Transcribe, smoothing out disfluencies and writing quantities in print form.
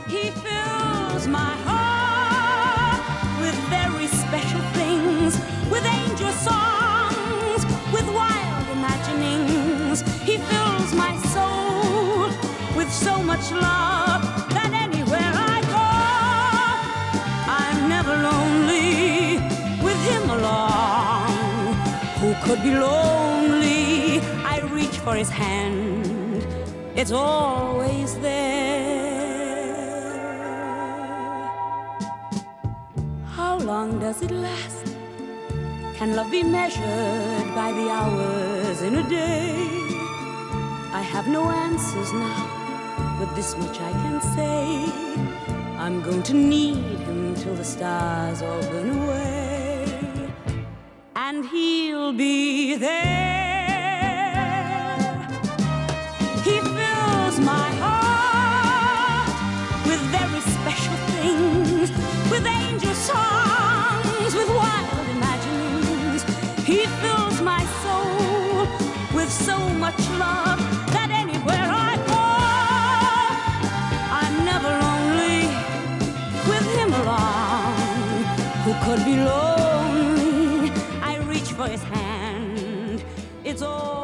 He fills my heart with very special things, with angel songs, with wild imaginings. He fills my soul with so much love that anywhere I go, I'm never lonely with him along. Who could be lonely? I reach for his hand, it's always there. How long does it last? Can love be measured by the hours in a day? I have no answers now, but this much I can say: I'm going to need him till the stars all burn away, and he'll be there. He fills my heart with very special things, with angel songs, with wild imaginings. He fills my soul with so much love that anywhere I go, I'm never lonely with him along. Who could be lonely? I reach for his hand, it's all